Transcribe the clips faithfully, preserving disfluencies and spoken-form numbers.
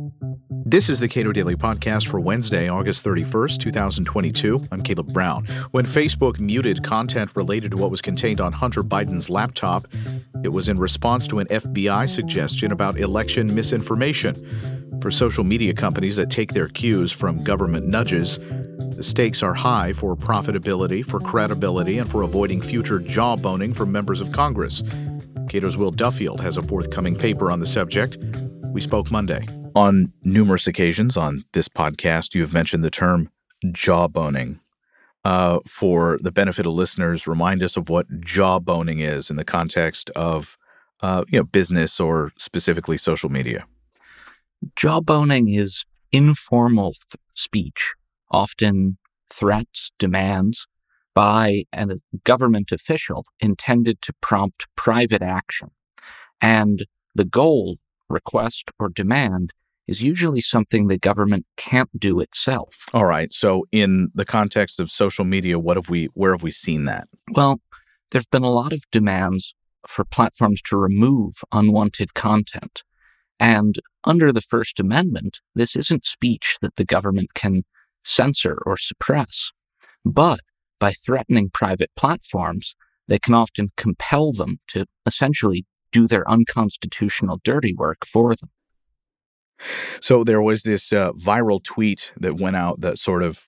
This is the Cato Daily Podcast for Wednesday, August thirty-first, twenty twenty-two. I'm Caleb Brown. When Facebook muted content related to what was contained on Hunter Biden's laptop, it was in response to an F B I suggestion about election misinformation. For social media companies that take their cues from government nudges, the stakes are high for profitability, for credibility, and for avoiding future jawboning from members of Congress. Cato's Will Duffield has a forthcoming paper on the subject. We spoke Monday. On numerous occasions on this podcast, you have mentioned the term jawboning. Uh, for the benefit of listeners, remind us of what jawboning is in the context of uh, you know, business or specifically social media. Jawboning is informal th- speech, often threats, demands, by a government official intended to prompt private action. And the goal, request, or demand is usually something the government can't do itself. All right. So in the context of social media, what have we, where have we seen that? Well, there have been a lot of demands for platforms to remove unwanted content. And under the First Amendment, this isn't speech that the government can censor or suppress. But by threatening private platforms, they can often compel them to essentially do their unconstitutional dirty work for them. So there was this uh, viral tweet that went out that sort of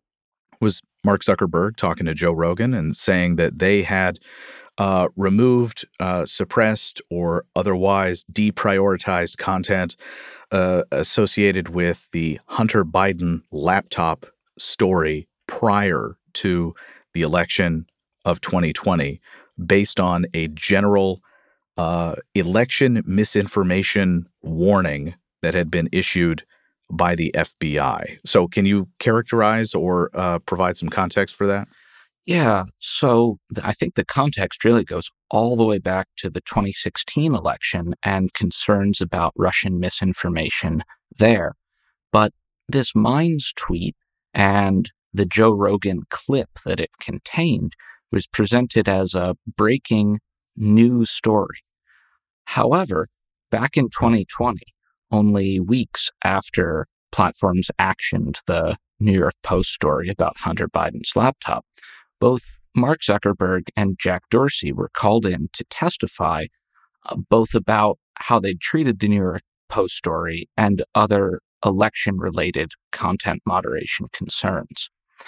was Mark Zuckerberg talking to Joe Rogan and saying that they had uh, removed, uh, suppressed, or otherwise deprioritized content uh, associated with the Hunter Biden laptop story prior to the election of twenty twenty, based on a general uh, election misinformation warning that had been issued by the F B I. So can you characterize or uh, provide some context for that? Yeah, so th- I think the context really goes all the way back to the twenty sixteen election and concerns about Russian misinformation there. But this Minds tweet and the Joe Rogan clip that it contained was presented as a breaking news story. However, back in twenty twenty, only weeks after platforms actioned the New York Post story about Hunter Biden's laptop, both Mark Zuckerberg and Jack Dorsey were called in to testify uh, both about how they'd treated the New York Post story and other election-related content moderation concerns.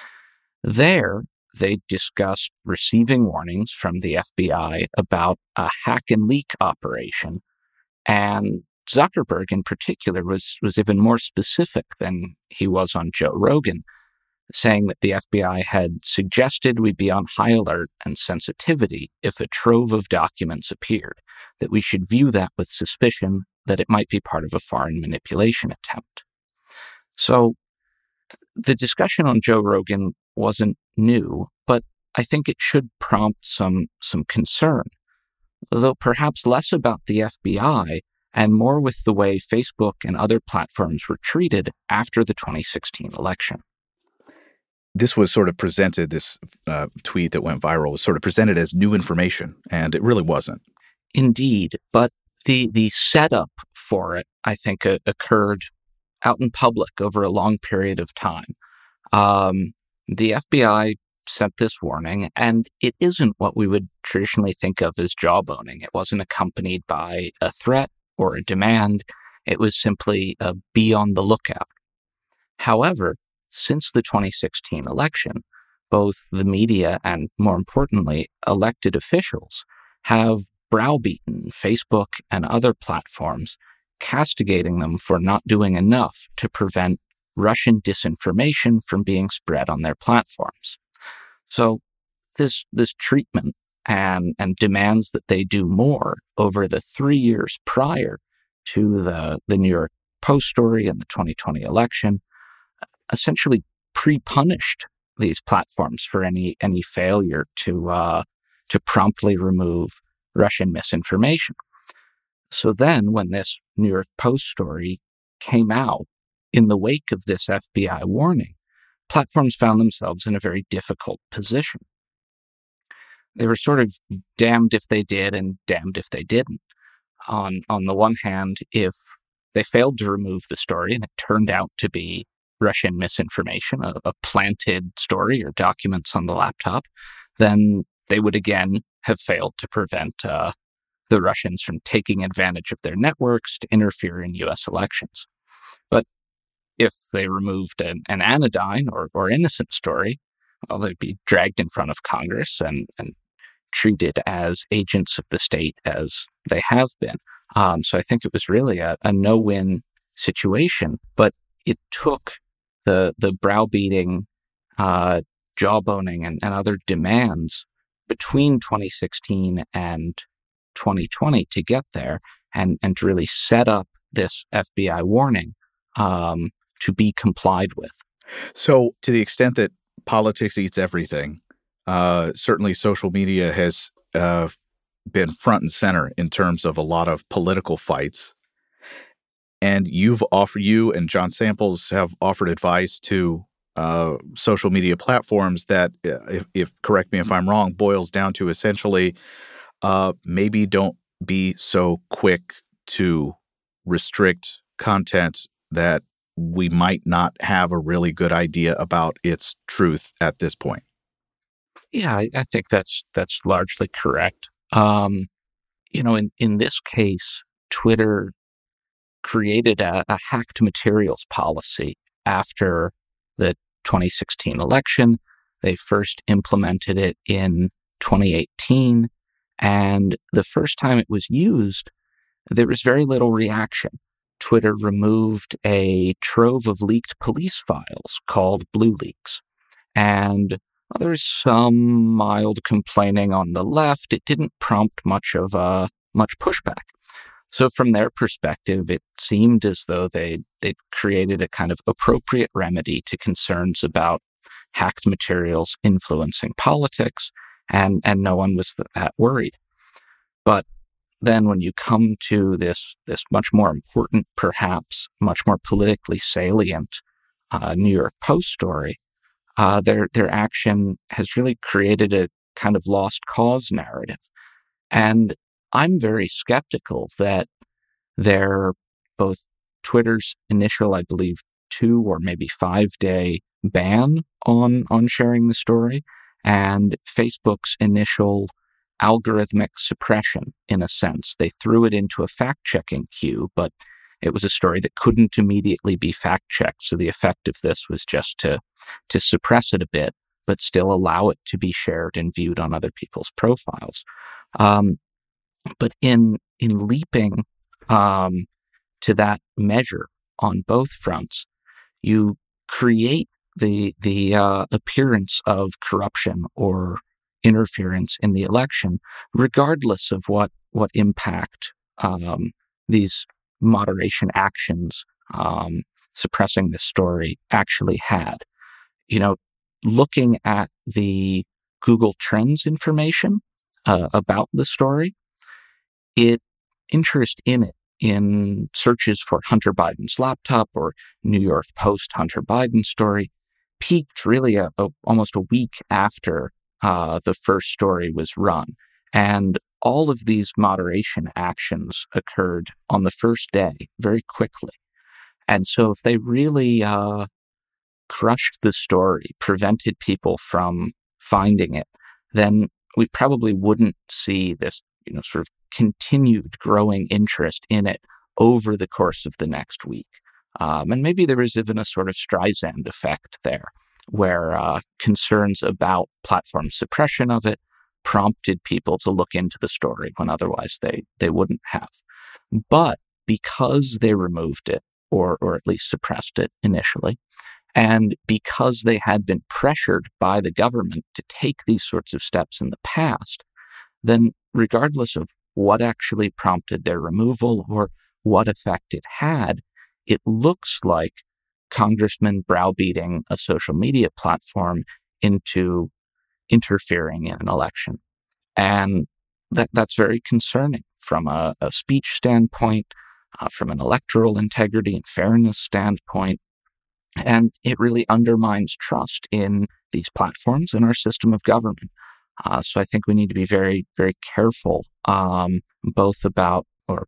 There, they discussed receiving warnings from the F B I about a hack and leak operation, and Zuckerberg in particular was, was even more specific than he was on Joe Rogan, saying that the F B I had suggested we be on high alert and sensitivity if a trove of documents appeared, that we should view that with suspicion that it might be part of a foreign manipulation attempt. So the discussion on Joe Rogan wasn't new, but I think it should prompt some, some concern, though perhaps less about the F B I and more with the way Facebook and other platforms were treated after the twenty sixteen election. This was sort of presented, this uh, tweet that went viral was sort of presented as new information, and it really wasn't. Indeed, but the the setup for it, I think, uh, occurred out in public over a long period of time. Um, the F B I sent this warning, and it isn't what we would traditionally think of as jawboning. It wasn't accompanied by a threat or a demand. It was simply a be on the lookout. However, since the twenty sixteen election, both the media and, more importantly, elected officials have browbeaten Facebook and other platforms, castigating them for not doing enough to prevent Russian disinformation from being spread on their platforms. So this this treatment and, and demands that they do more over the three years prior to the, the New York Post story and the twenty twenty election essentially pre-punished these platforms for any any failure to uh, to promptly remove Russian misinformation. So then when this New York Post story came out in the wake of this F B I warning, platforms found themselves in a very difficult position. They were sort of damned if they did and damned if they didn't. On on the one hand, if they failed to remove the story and it turned out to be Russian misinformation, a, a planted story or documents on the laptop, then they would again have failed to prevent uh, the Russians from taking advantage of their networks to interfere in U S elections. But if they removed an, an anodyne or, or innocent story, well, they'd be dragged in front of Congress and, and treated as agents of the state as they have been. Um, so I think it was really a, a no-win situation, but it took the the browbeating, uh, jawboning, and, and other demands between twenty sixteen and twenty twenty to get there and, and to really set up this F B I warning um, to be complied with. So to the extent that politics eats everything, uh, certainly social media has uh, been front and center in terms of a lot of political fights. And you've offered, you and John Samples have offered advice to uh, social media platforms that, if, if correct me if I'm wrong, boils down to essentially uh, maybe don't be so quick to restrict content that we might not have a really good idea about its truth at this point. Yeah, I, I think that's that's largely correct. Um, you know, in, in this case, Twitter created a, a hacked materials policy after the twenty sixteen election. They first implemented it in twenty eighteen, and the first time it was used, there was very little reaction. Twitter removed a trove of leaked police files called Blue Leaks, and well, there was some mild complaining on the left. It didn't prompt much of uh, much pushback. So from their perspective, it seemed as though they they'd created a kind of appropriate remedy to concerns about hacked materials influencing politics, and, and no one was that worried. But then when you come to this this much more important, perhaps much more politically salient uh, New York Post story, uh, their their action has really created a kind of lost cause narrative. And I'm very skeptical that their both Twitter's initial, I believe, two or maybe five day ban on on sharing the story, and Facebook's initial algorithmic suppression, in a sense. They threw it into a fact-checking queue, but it was a story that couldn't immediately be fact-checked. So the effect of this was just to to suppress it a bit, but still allow it to be shared and viewed on other people's profiles. Um, but in in leaping um, to that measure on both fronts, you create the the uh, appearance of corruption or interference in the election, regardless of what what impact um, these moderation actions, um, suppressing this story, actually had. You know, looking at the Google Trends information uh, about the story, it interest in it in searches for Hunter Biden's laptop or New York Post Hunter Biden story peaked really a, a, almost a week after uh, the first story was run. And all of these moderation actions occurred on the first day very quickly. And so if they really uh, crushed the story, prevented people from finding it, then we probably wouldn't see this, you know, sort of continued growing interest in it over the course of the next week. Um, and maybe there was even a sort of Streisand effect there, where uh, concerns about platform suppression of it prompted people to look into the story when otherwise they, they wouldn't have. But because they removed it, or or at least suppressed it initially, and because they had been pressured by the government to take these sorts of steps in the past, then regardless of what actually prompted their removal or what effect it had, it looks like congressmen browbeating a social media platform into interfering in an election. And that that's very concerning from a, a speech standpoint, uh, from an electoral integrity and fairness standpoint. And it really undermines trust in these platforms and our system of government. Uh, so I think we need to be very, very careful, um, both about, or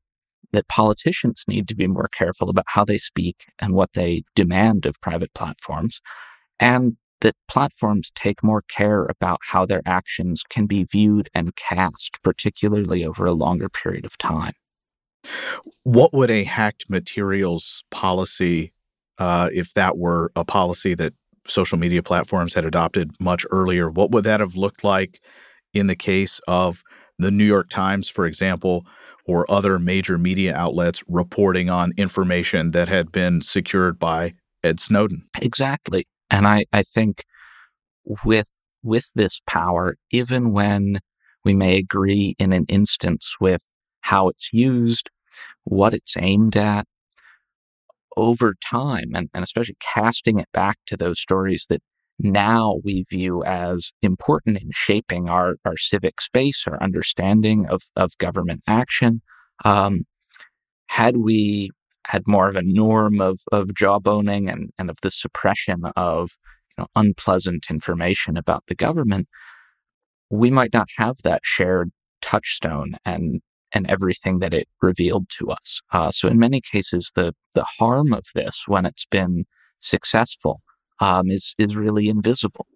that politicians need to be more careful about how they speak and what they demand of private platforms, and that platforms take more care about how their actions can be viewed and cast, particularly over a longer period of time. What would a hacked materials policy, uh, if that were a policy that social media platforms had adopted much earlier, what would that have looked like in the case of the New York Times, for example, or other major media outlets reporting on information that had been secured by Ed Snowden? Exactly. And I, I think with with this power, even when we may agree in an instance with how it's used, what it's aimed at, over time, and, and especially casting it back to those stories that now we view as important in shaping our, our civic space, our understanding of, of government action. Um, had we had more of a norm of, of job owning and, and of the suppression of you know, unpleasant information about the government, we might not have that shared touchstone and and everything that it revealed to us. Uh, so in many cases, the the harm of this, when it's been successful, um, is is really invisible.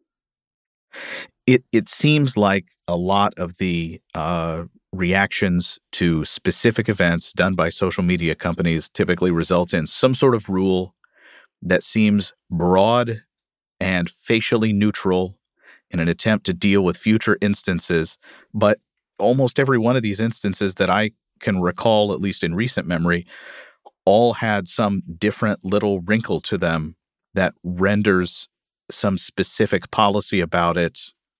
It it seems like a lot of the uh, reactions to specific events done by social media companies typically result in some sort of rule that seems broad and facially neutral in an attempt to deal with future instances. But almost every one of these instances that I can recall, at least in recent memory, all had some different little wrinkle to them that renders some specific policy about it,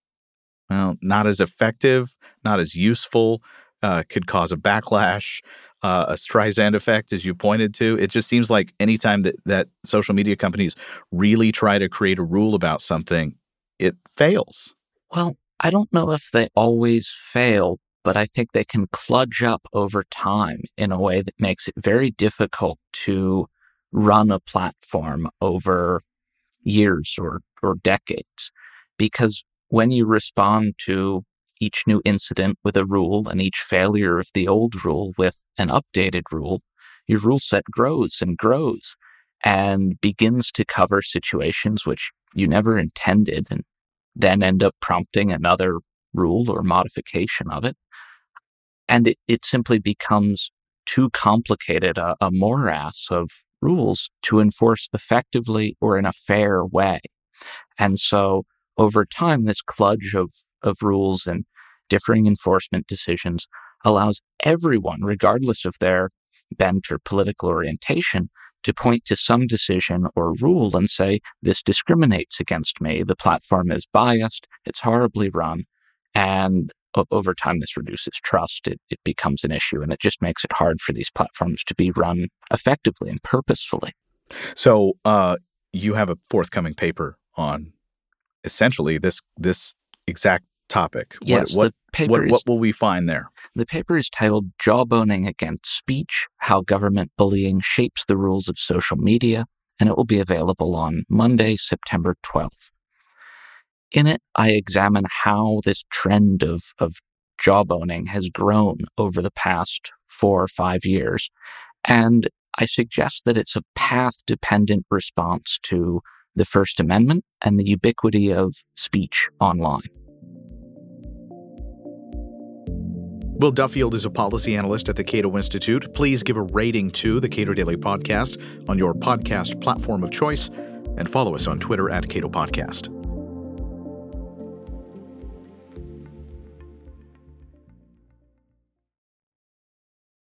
well, not as effective, not as useful, uh, could cause a backlash, uh, a Streisand effect, as you pointed to. It just seems like anytime that, that social media companies really try to create a rule about something, it fails. Well, I don't know if they always fail, but I think they can kludge up over time in a way that makes it very difficult to run a platform over years or, or decades. Because when you respond to each new incident with a rule and each failure of the old rule with an updated rule, your rule set grows and grows and begins to cover situations which you never intended and then end up prompting another rule or modification of it. And it, it simply becomes too complicated, a, a morass of rules to enforce effectively or in a fair way. And so over time, this kludge of, of rules and differing enforcement decisions allows everyone, regardless of their bent or political orientation, to point to some decision or rule and say, this discriminates against me, the platform is biased, it's horribly run, and o- over time this reduces trust, it, it becomes an issue, and it just makes it hard for these platforms to be run effectively and purposefully. So uh, you have a forthcoming paper on essentially this this exact topic. Yes, what, the paper what, is, what will we find there? The paper is titled Jawboning Against Speech, How Government Bullying Shapes the Rules of Social Media, and it will be available on Monday, September twelfth. In it, I examine how this trend of, of jawboning has grown over the past four or five years, and I suggest that it's a path-dependent response to the First Amendment and the ubiquity of speech online. Will Duffield is a policy analyst at the Cato Institute. Please give a rating to the Cato Daily Podcast on your podcast platform of choice and follow us on Twitter at Cato Podcast.